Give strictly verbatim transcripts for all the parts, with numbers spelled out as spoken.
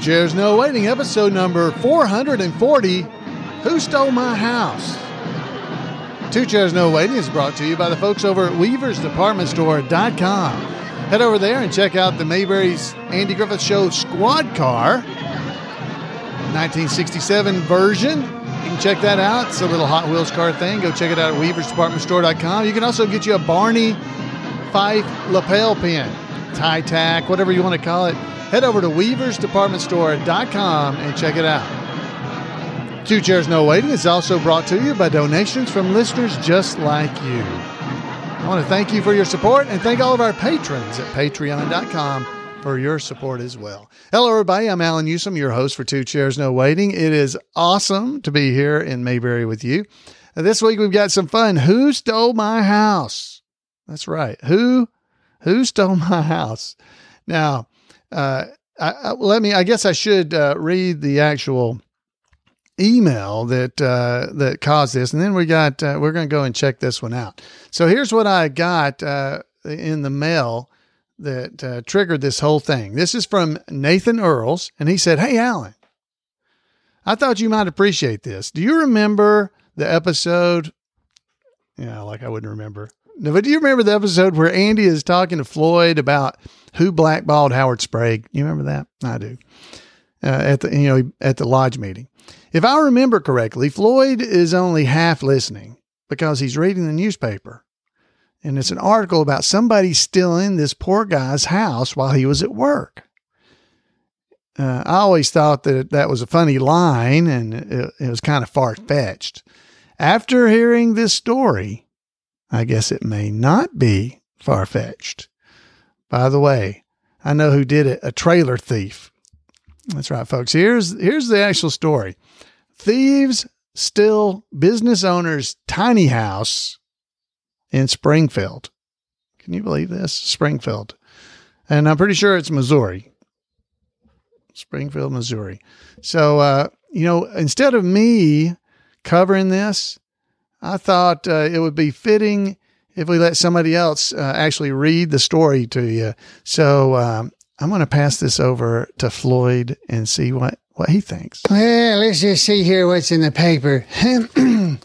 Chairs No Waiting, episode number four hundred forty, Who Stole My House? Two Chairs No Waiting is brought to you by the folks over at Weavers Department Store dot com. Head over there and check out the Mayberry's Andy Griffith Show Squad Car, nineteen sixty-seven version. You can check that out. It's a little Hot Wheels car thing. Go check it out at Weavers Department Store dot com. You can also get you a Barney Fife lapel pin, tie tack, whatever you want to call it. Head over to Weavers Department Store dot com and check it out. Two Chairs No Waiting is also brought to you by donations from listeners just like you. I want to thank you for your support and thank all of our patrons at patreon dot com for your support as well. Hello, everybody. I'm Alan Newsom, your host for Two Chairs No Waiting. It is awesome to be here in Mayberry with you. This week, we've got some fun. Who stole my house? That's right. Who, who stole my house? Now, Uh, I, I, let me, I guess I should uh, read the actual email that, uh, that caused this. And then we got, uh, we're going to go and check this one out. So here's what I got, uh, in the mail that, uh, triggered this whole thing. This is from Nathan Earls. And he said, "Hey, Alan, I thought you might appreciate this. Do you remember the episode?" Yeah, like I wouldn't remember. No, but do you remember the episode where Andy is talking to Floyd about who blackballed Howard Sprague? You remember that? I do. Uh, at the, you know, at the lodge meeting. If I remember correctly, Floyd is only half listening because he's reading the newspaper. And it's an article about somebody stealing this poor guy's house while he was at work. Uh, I always thought that that was a funny line and it, it was kind of far-fetched. After hearing this story, I guess it may not be far-fetched. By the way, I know who did it, a trailer thief. That's right, folks. Here's, here's the actual story. Thieves steal business owner's tiny house in Springfield. Can you believe this? Springfield. And I'm pretty sure it's Missouri. Springfield, Missouri. So, uh, you know, instead of me covering this, I thought uh, it would be fitting if we let somebody else uh, actually read the story to you. So um, I'm going to pass this over to Floyd and see what, what he thinks. Well, let's just see here what's in the paper. uh,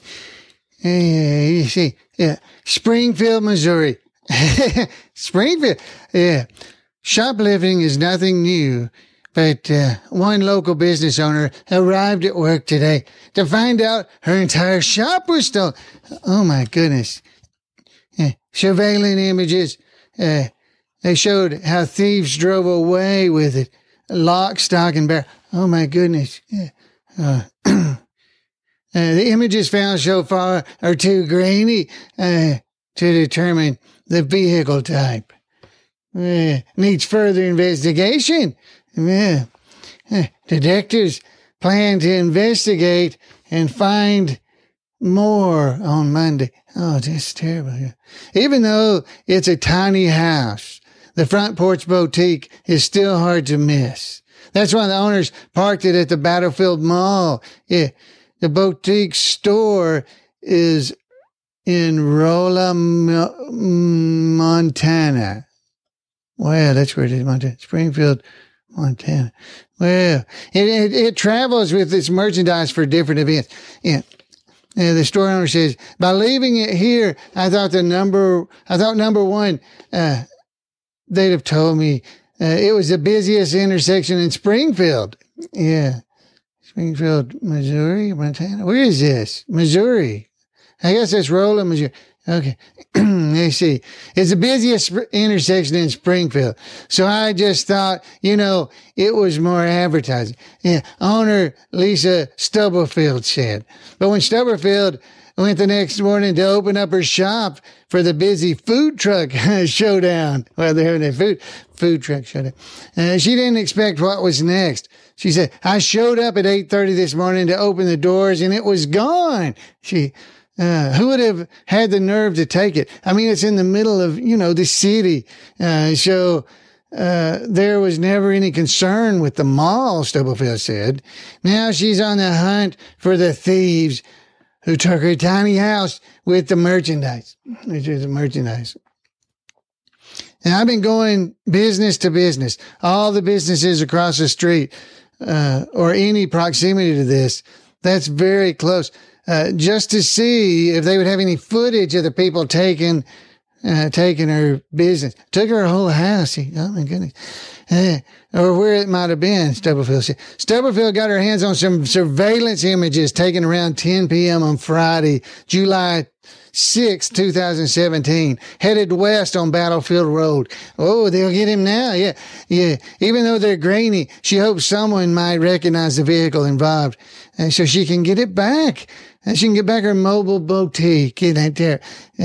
you see, yeah, Springfield, Missouri. Springfield, yeah. Shoplifting is nothing new. But uh, one local business owner arrived at work today to find out her entire shop was stolen. Oh, my goodness. Uh, surveillance images, uh, they showed how thieves drove away with it. Lock, stock, and barrel. Oh, my goodness. Yeah. Uh, uh, the images found so far are too grainy uh, to determine the vehicle type. Uh, needs further investigation. Yeah. Detectives plan to investigate and find more on Monday. Oh, that's terrible. Even though it's a tiny house, the Front Porch Boutique is still hard to miss. That's why the owners parked it at the Battlefield Mall. Yeah. The boutique store is in Rolla, Montana. Well, that's where it is, Montana. Springfield, Montana. Well, it, it, it travels with its merchandise for different events. Yeah. Yeah, the store owner says, by leaving it here, I thought the number, I thought number one, uh, they'd have told me, uh, it was the busiest intersection in Springfield. Yeah. Springfield, Missouri, Montana. Where is this? Missouri. I guess that's Rolla, Missouri. Okay. Let's see. It's the busiest sp- intersection in Springfield. So I just thought, you know, it was more advertising. Yeah. Owner Lisa Stubblefield said. But when Stubblefield went the next morning to open up her shop for the busy food truck showdown, well, they're having a food, food truck showdown, uh, she didn't expect what was next. She said, I showed up at eight thirty this morning to open the doors and it was gone. She, Uh, who would have had the nerve to take it? I mean, it's in the middle of, you know, the city. Uh, so, uh, there was never any concern with the mall, Stubblefield said. Now she's on the hunt for the thieves who took her tiny house with the merchandise, which is the merchandise. And I've been going business to business, all the businesses across the street, uh, or any proximity to this. That's very close. Uh, just to see if they would have any footage of the people taking, uh, taking her business. Took her whole house. Oh my goodness. Uh, or where it might have been, Stubblefield said. Stubblefield got her hands on some surveillance images taken around ten p.m. on Friday, July sixth, twenty seventeen, headed west on Battlefield Road. Oh, they'll get him now. Yeah, yeah. Even though they're grainy, she hopes someone might recognize the vehicle involved, and so she can get it back. And she can get back her mobile boutique. Get that there.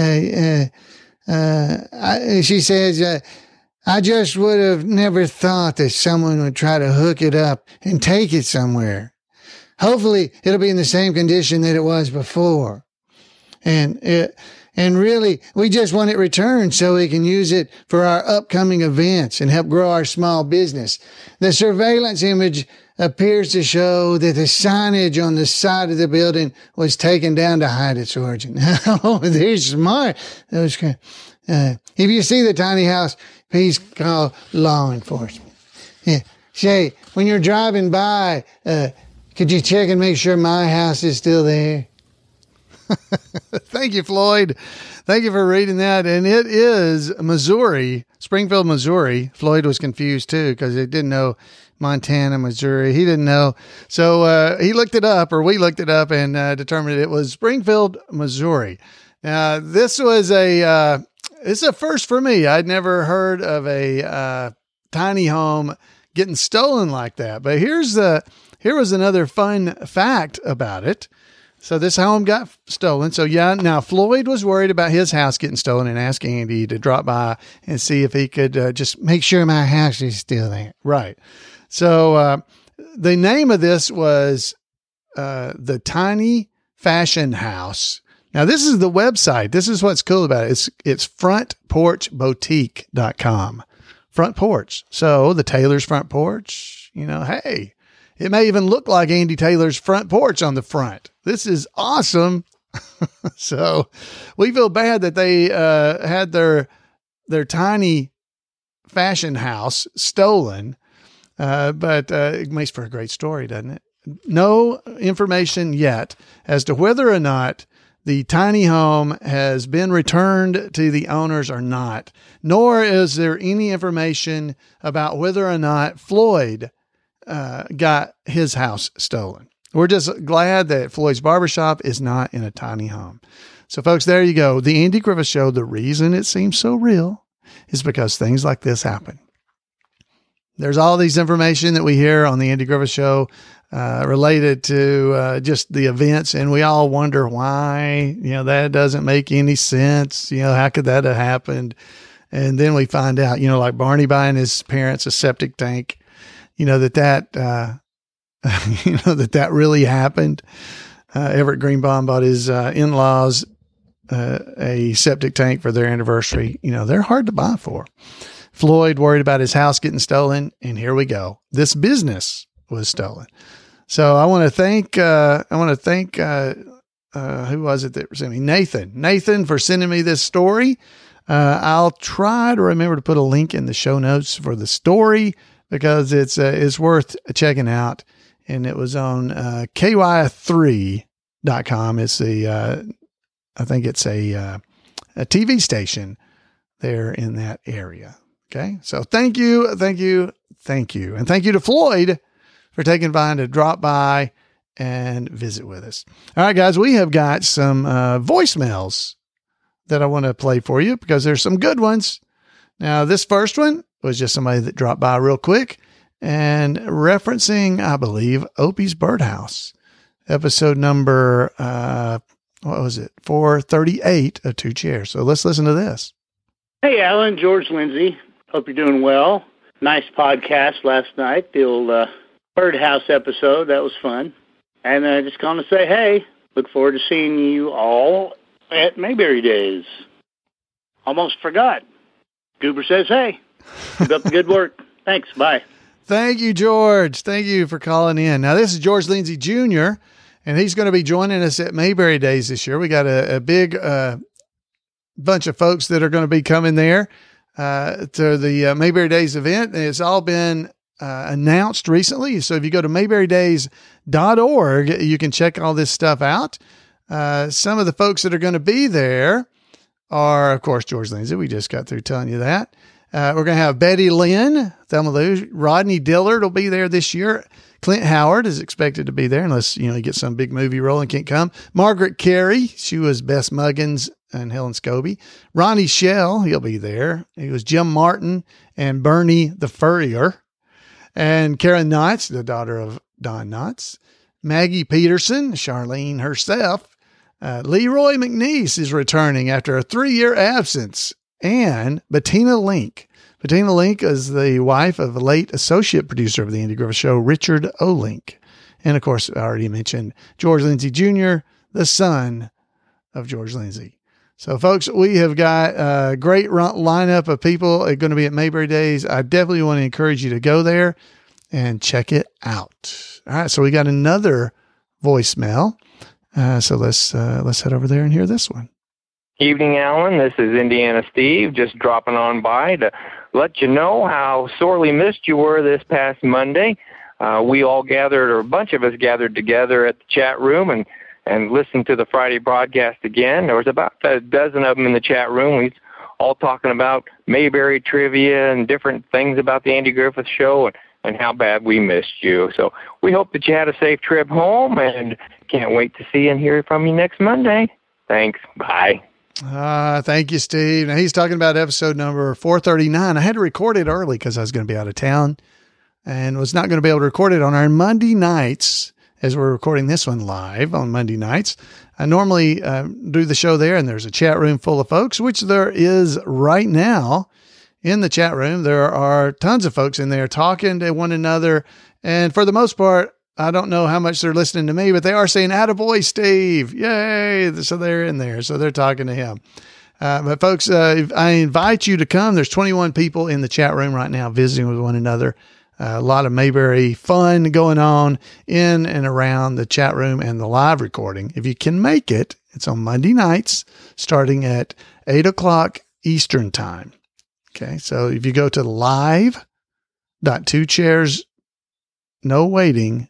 Uh, uh, uh, I, she says, uh, I just would have never thought that someone would try to hook it up and take it somewhere. Hopefully, it'll be in the same condition that it was before. And it, and really, we just want it returned so we can use it for our upcoming events and help grow our small business. The surveillance image appears to show that the signage on the side of the building was taken down to hide its origin. Oh, they're smart. Those kind. Uh, if you see the tiny house, please call law enforcement. Yeah. Say, when you're driving by, uh, could you check and make sure my house is still there? Thank you, Floyd. Thank you for reading that. And it is Missouri, Springfield, Missouri. Floyd was confused too because he didn't know Montana, Missouri. He didn't know. So uh, he looked it up, or we looked it up and uh, determined it was Springfield, Missouri. Now, this was a, uh, it's a first for me. I'd never heard of a uh, tiny home getting stolen like that. But here's the, here was another fun fact about it. So this home got stolen. So yeah, now Floyd was worried about his house getting stolen and asked Andy to drop by and see if he could uh, just make sure my house is still there. Right. So uh, the name of this was uh, the Tiny Fashion House. Now this is the website. This is what's cool about it. It's it's front porch boutique dot com. Front porch. So the Taylor's front porch, you know, hey, it may even look like Andy Taylor's front porch on the front. This is awesome. So we feel bad that they uh, had their their tiny fashion house stolen, uh, but uh, it makes for a great story, doesn't it? No information yet as to whether or not the tiny home has been returned to the owners or not, nor is there any information about whether or not Floyd uh, got his house stolen. We're just glad that Floyd's Barbershop is not in a tiny home. So folks, there you go. The Andy Griffith Show, the reason it seems so real is because things like this happen. There's all these information that we hear on the Andy Griffith Show uh, related to uh, just the events, and we all wonder why, you know, that doesn't make any sense. You know, how could that have happened? And then we find out, you know, like Barney buying his parents a septic tank, you know, that that, uh, you know, that that really happened. Uh, Everett Greenbaum bought his uh, in-laws uh, a septic tank for their anniversary. You know, they're hard to buy for. Floyd worried about his house getting stolen, and here we go. This business was stolen. So I want to thank, uh, I want to thank, uh, uh, who was it that sent me? Nathan. Nathan for sending me this story. Uh, I'll try to remember to put a link in the show notes for the story because it's, uh, it's worth checking out. And it was on uh, K Y three dot com. It's the, uh, I think it's a, uh, a T V station there in that area. Okay. So thank you. Thank you. Thank you. And thank you to Floyd for taking time to drop by and visit with us. All right, guys, we have got some uh, voicemails that I want to play for you because there's some good ones. Now, this first one was just somebody that dropped by real quick and referencing, I believe, Opie's Birdhouse, episode number, uh, what was it? four thirty-eight of Two Chairs. So let's listen to this. Hey, Alan, George Lindsay. Hope you're doing well. Nice podcast last night, the old uh, Birdhouse episode. That was fun. And I uh, just going to say, hey, look forward to seeing you all at Mayberry Days. Almost forgot. Goober says, hey, keep up the good work. Thanks. Bye. Thank you, George. Thank you for calling in. Now, this is George Lindsay Junior, and he's going to be joining us at Mayberry Days this year. We got a, a big uh, bunch of folks that are going to be coming there uh, to the uh, Mayberry Days event. And it's all been uh, announced recently. So if you go to mayberry days dot org, you can check all this stuff out. Uh, some of the folks that are going to be there are, of course, George Lindsay. We just got through telling you that. Uh, we're going to have Betty Lynn, Thelma Lou, Rodney Dillard will be there this year. Clint Howard is expected to be there unless, you know, he gets some big movie role and can't come. Margaret Carey, she was Bess Muggins and Helen Scobie. Ronnie Shell, he'll be there. He was Jim Martin and Bernie the Furrier. And Karen Knotts, the daughter of Don Knotts. Maggie Peterson, Charlene herself. Uh, Leroy McNeese is returning after a three-year absence. And Bettina Link. Bettina Link is the wife of the late associate producer of the Andy Griffith Show, Richard O. Link. And, of course, I already mentioned George Lindsay Junior, the son of George Lindsay. So, folks, we have got a great lineup of people going to be at Mayberry Days. I definitely want to encourage you to go there and check it out. All right, so we got another voicemail. Uh, so let's uh, let's head over there and hear this one. Evening, Alan. This is Indiana Steve, just dropping on by to let you know how sorely missed you were this past Monday. Uh, we all gathered, or a bunch of us gathered together at the chat room and, and listened to the Friday broadcast again. There was about a dozen of them in the chat room. We was all talking about Mayberry trivia and different things about the Andy Griffith Show and, and how bad we missed you. So we hope that you had a safe trip home and can't wait to see and hear from you next Monday. Thanks. Bye. Uh, thank you, Steve. Now, he's talking about episode number four thirty-nine. I had to record it early because I was going to be out of town and was not going to be able to record it on our Monday nights as we're recording this one live on Monday nights. I normally uh, do the show there, and there's a chat room full of folks, which there is right now in the chat room. There are tons of folks in there talking to one another. And for the most part, I don't know how much they're listening to me, but they are saying, "Attaboy, Steve." Yay. So they're in there. So they're talking to him. Uh, but folks, uh, I invite you to come. There's twenty-one people in the chat room right now visiting with one another. Uh, a lot of Mayberry fun going on in and around the chat room and the live recording. If you can make it, it's on Monday nights starting at eight o'clock Eastern time. Okay. So if you go to live dot two chairs no waiting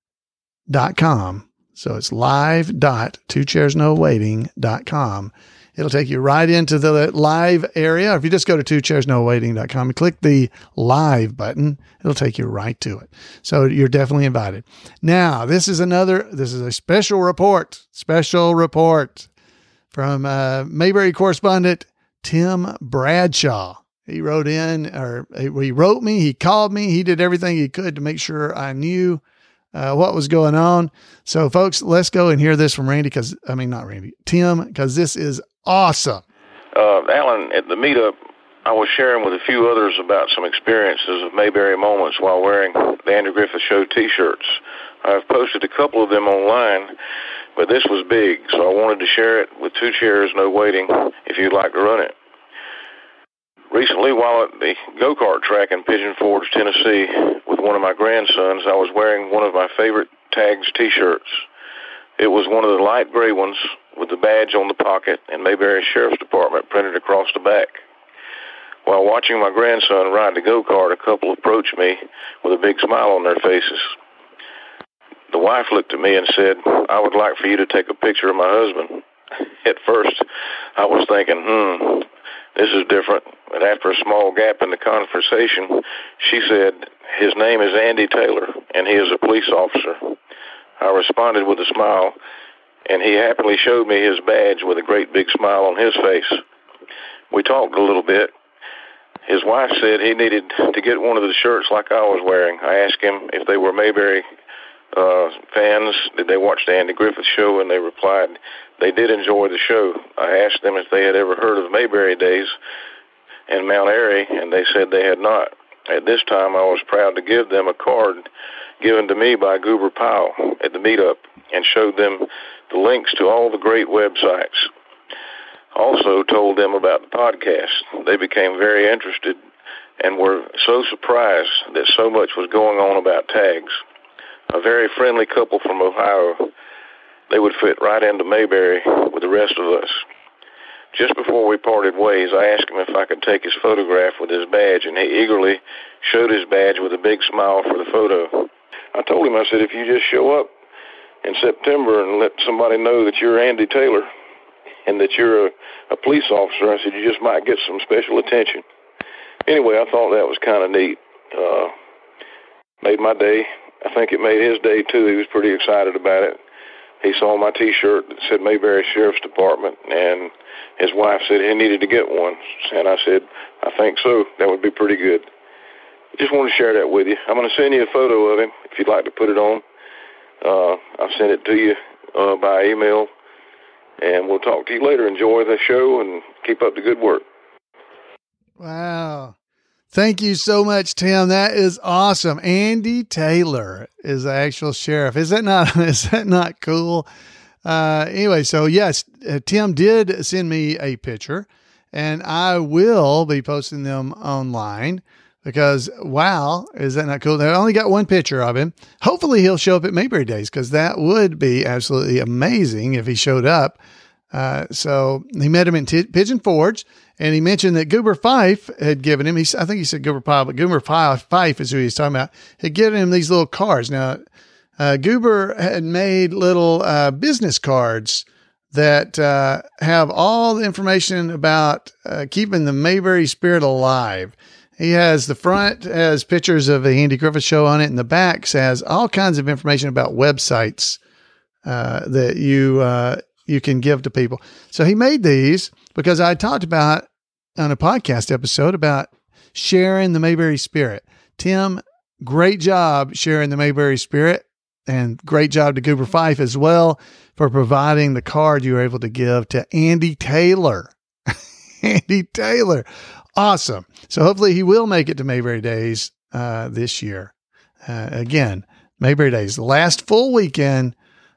dot com. So it's live dot two chairs no waiting dot com. It'll take you right into the live area. If you just go to two chairs no waiting dot com and click the live button, it'll take you right to it. So you're definitely invited. Now, this is another, this is a special report, special report from uh, Mayberry correspondent Tim Bradshaw. He wrote in, or he wrote me, he called me, he did everything he could to make sure I knew Uh, what was going on. So folks, let's go and hear this from Randy, because I mean, not Randy, Tim, because this is awesome. Uh, Alan, at the meetup, I was sharing with a few others about some experiences of Mayberry moments while wearing the Andy Griffith Show t-shirts. I've posted a couple of them online, but this was big, so I wanted to share it with Two Chairs No Waiting if you'd like to run it. Recently, while at the go-kart track in Pigeon Forge, Tennessee, with one of my grandsons, I was wearing one of my favorite Tags t-shirts. It was one of the light gray ones with the badge on the pocket and Mayberry Sheriff's Department printed across the back. While watching my grandson ride the go-kart, a couple approached me with a big smile on their faces. The wife looked at me and said, "I would like for you to take a picture of my husband." At first, I was thinking, hmm, this is different. But after a small gap in the conversation, she said, "His name is Andy Taylor, and he is a police officer." I responded with a smile, and he happily showed me his badge with a great big smile on his face. We talked a little bit. His wife said he needed to get one of the shirts like I was wearing. I asked him if they were Mayberry uh, fans, did they watch the Andy Griffith Show, and they replied they did enjoy the show. I asked them if they had ever heard of Mayberry Days in Mount Airy, and they said they had not. At this time, I was proud to give them a card given to me by Goober Powell at the meetup and showed them the links to all the great websites. Also told them about the podcast. They became very interested and were so surprised that so much was going on about tags. A very friendly couple from Ohio. They would fit right into Mayberry with the rest of us. just before we parted ways, I asked him if I could take his photograph with his badge, and he eagerly showed his badge with a big smile for the photo. I told him, I said, if you just show up in September and let somebody know that you're Andy Taylor and that you're a, a police officer, I said, you just might get some special attention. Anyway, I thought that was kind of neat. Uh, made my day. I think it made his day, too. He was pretty excited about it. He saw my T-shirt that said Mayberry Sheriff's Department, and his wife said he needed to get one. And I said, I think so. That would be pretty good. Just want to share that with you. I'm going to send you a photo of him if you'd like to put it on. Uh, I'll send it to you uh, by email, and we'll talk to you later. Enjoy the show and keep up the good work. Wow. Thank you so much, Tim. That is awesome. Andy Taylor is the actual sheriff. Is that not, is that not cool? Uh, anyway, so yes, uh, Tim did send me a picture, and I will be posting them online because, wow, is that not cool? I only got one picture of him. Hopefully he'll show up at Mayberry Days, because that would be absolutely amazing if he showed up. Uh, so he met him in T- Pigeon Forge, and he mentioned that Goober Fife had given him, he, I think he said Goober Pyle, but Goober Fife is who he's talking about, had given him these little cards. Now, uh, Goober had made little uh, business cards that uh, have all the information about uh, keeping the Mayberry spirit alive. He has the front has pictures of the Andy Griffith Show on it, and the back has all kinds of information about websites uh, that you uh, you can give to people. So he made these because I talked about on a podcast episode about sharing the Mayberry spirit. Tim, great job sharing the Mayberry spirit, and great job to Goober Fife as well for providing the card you were able to give to Andy Taylor. Andy Taylor. Awesome. So hopefully he will make it to Mayberry Days uh, this year. Uh, again, Mayberry Days, the last full weekend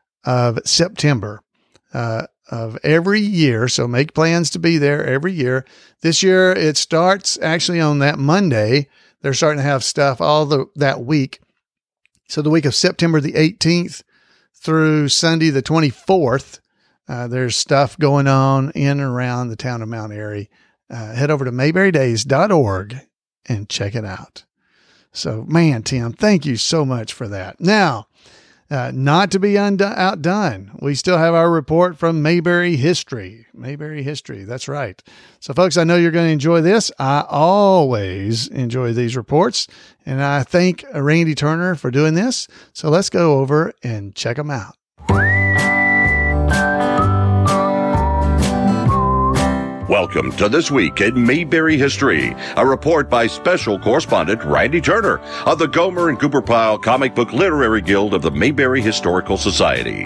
of September uh, of every year. So make plans to be there every year. This year it starts actually on that Monday. They're starting to have stuff all the that week. So the week of September the eighteenth through Sunday the twenty-fourth, uh, there's stuff going on in and around the town of Mount Airy. Uh, head over to mayberry days dot org and check it out. So, man, Tim, thank you so much for that. Now, uh, not to be undo- outdone, we still have our report from Mayberry History. Mayberry History, that's right. So, folks, I know you're going to enjoy this. I always enjoy these reports, and I thank Randy Turner for doing this. So let's go over and check them out. Welcome to This Week in Mayberry History, a report by special correspondent Randy Turner of the Gomer and Cooper Pyle Comic Book Literary Guild of the Mayberry Historical Society.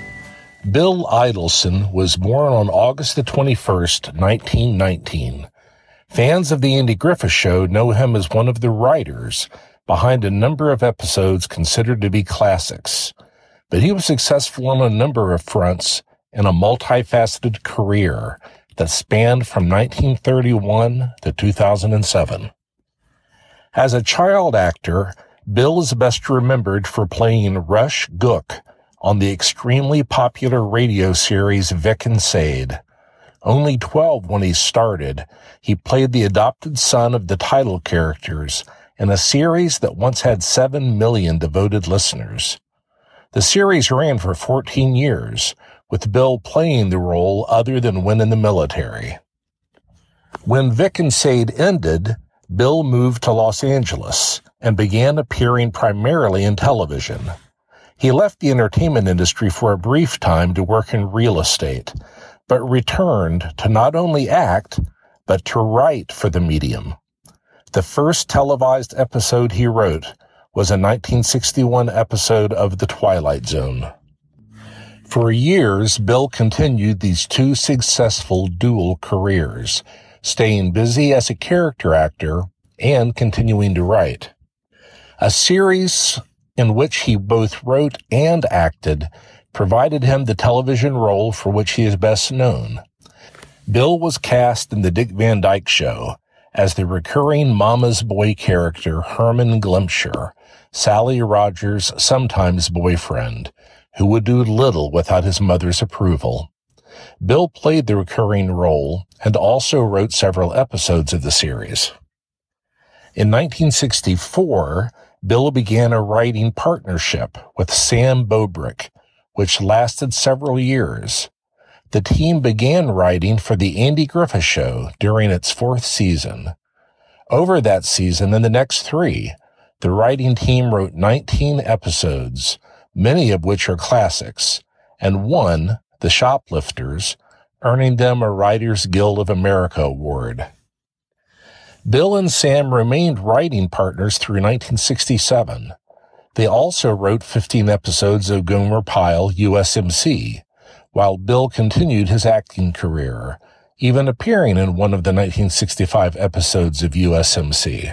Bill Idelson was born on August the twenty-first, nineteen nineteen. Fans of The Andy Griffith Show know him as one of the writers behind a number of episodes considered to be classics. But he was successful on a number of fronts in a multifaceted career that spanned from nineteen thirty-one to two thousand seven. As a child actor, Bill is best remembered for playing Rush Gook on the extremely popular radio series Vic and Sade. Only twelve when he started, he played the adopted son of the title characters in a series that once had seven million devoted listeners. The series ran for fourteen years, with Bill playing the role other than when in the military. When Vic and Sade ended, Bill moved to Los Angeles and began appearing primarily in television. He left the entertainment industry for a brief time to work in real estate, but returned to not only act, but to write for the medium. The first televised episode he wrote was a nineteen sixty-one episode of The Twilight Zone. For years, Bill continued these two successful dual careers, staying busy as a character actor and continuing to write. A series in which he both wrote and acted provided him the television role for which he is best known. Bill was cast in The Dick Van Dyke Show as the recurring Mama's Boy character Herman Glimpsher, Sally Rogers' sometimes boyfriend, who would do little without his mother's approval. Bill played the recurring role and also wrote several episodes of the series. In nineteen sixty-four, Bill began a writing partnership with Sam Bobrick, which lasted several years. The team began writing for The Andy Griffith Show during its fourth season. Over that season and the next three, the writing team wrote nineteen episodes, many of which are classics, and one, The Shoplifters, earning them a Writers Guild of America award. Bill and Sam remained writing partners through nineteen sixty-seven. They also wrote fifteen episodes of Gomer Pyle, U S M C, while Bill continued his acting career, even appearing in one of the nineteen sixty-five episodes of U S M C.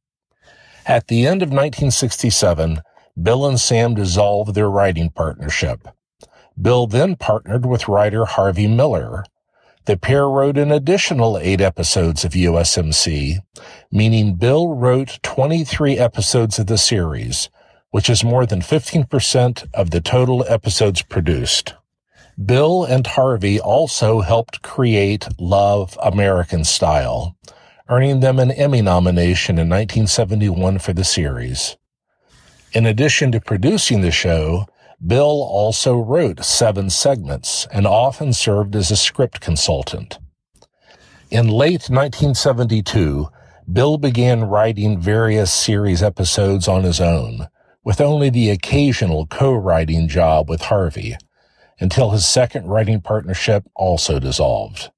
At the end of nineteen sixty-seven, Bill and Sam dissolved their writing partnership. Bill then partnered with writer Harvey Miller. The pair wrote an additional eight episodes of U S M C, meaning Bill wrote twenty-three episodes of the series, which is more than fifteen percent of the total episodes produced. Bill and Harvey also helped create Love American Style, earning them an Emmy nomination in nineteen seventy-one for the series. In addition to producing the show, Bill also wrote seven segments and often served as a script consultant. In late nineteen seventy-two, Bill began writing various series episodes on his own, with only the occasional co-writing job with Harvey, until his second writing partnership also dissolved.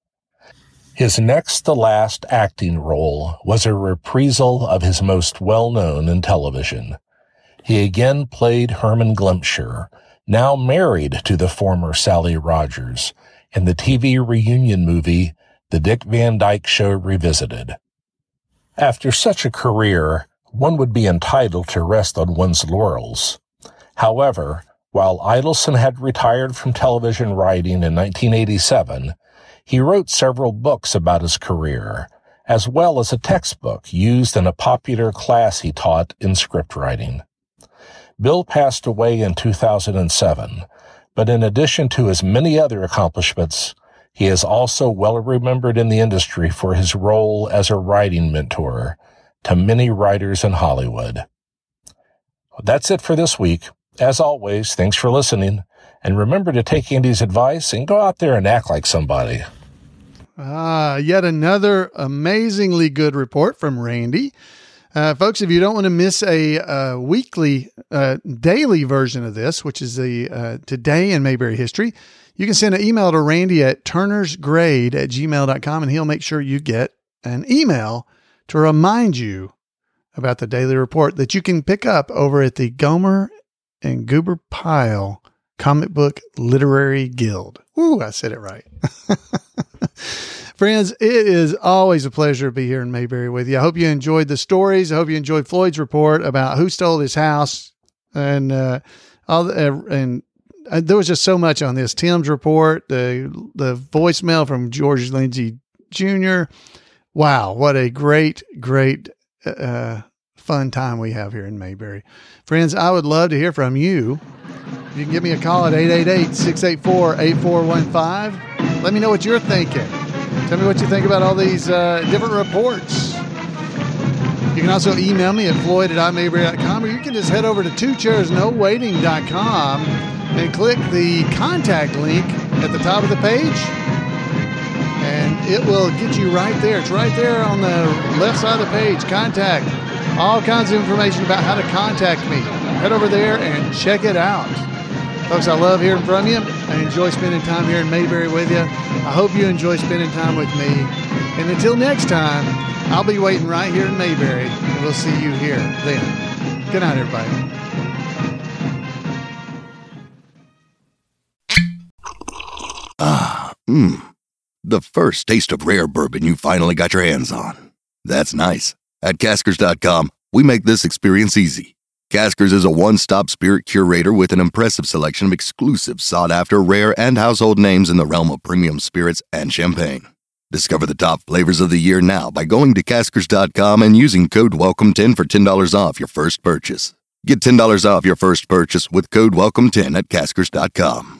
His next-to-last acting role was a reprisal of his most well-known in television. He again played Herman Glimpsher, now married to the former Sally Rogers, in the T V reunion movie The Dick Van Dyke Show Revisited. After such a career, one would be entitled to rest on one's laurels. However, while Idelson had retired from television writing in nineteen eighty-seven, he wrote several books about his career, as well as a textbook used in a popular class he taught in script writing. Bill passed away in two thousand seven, but in addition to his many other accomplishments, he is also well remembered in the industry for his role as a writing mentor to many writers in Hollywood. That's it for this week. As always, thanks for listening, and remember to take Andy's advice and go out there and act like somebody. Ah, yet another amazingly good report from Randy. Uh, folks, if you don't want to miss a uh, weekly, uh, daily version of this, which is the uh, Today in Mayberry History, you can send an email to Randy at turnersgrade at gmail dot com, and he'll make sure you get an email to remind you about the daily report that you can pick up over at the Gomer and Goober Pyle Comic Book Literary Guild. Ooh, I said it right. Friends, it is always a pleasure to be here in Mayberry with you. I hope you enjoyed the stories. I hope you enjoyed Floyd's report about who stole his house, and uh, all the, uh, and uh, there was just so much on this. Tim's report, the the voicemail from George Lindsay Junior Wow, what a great, great, uh, fun time we have here in Mayberry. Friends, I would love to hear from you. You can give me a call at eight eight eight, six eight four, eight four one five. Let me know what you're thinking. Tell me what you think about all these uh, different reports. You can also email me at floyd at i mayberry dot com, or you can just head over to two chairs no waiting dot com and click the contact link at the top of the page, and it will get you right there. It's right there on the left side of the page. Contact. All kinds of information about how to contact me. Head over there and check it out. Folks, I love hearing from you. I enjoy spending time here in Mayberry with you. I hope you enjoy spending time with me. And until next time, I'll be waiting right here in Mayberry, and we'll see you here then. Good night, everybody. Ah, mmm. The first taste of rare bourbon you finally got your hands on. That's nice. At Caskers dot com, we make this experience easy. Caskers is a one-stop spirit curator with an impressive selection of exclusive, sought-after, rare, and household names in the realm of premium spirits and champagne. Discover the top flavors of the year now by going to Caskers dot com and using code welcome ten for ten dollars off your first purchase. Get ten dollars off your first purchase with code welcome ten at Caskers dot com.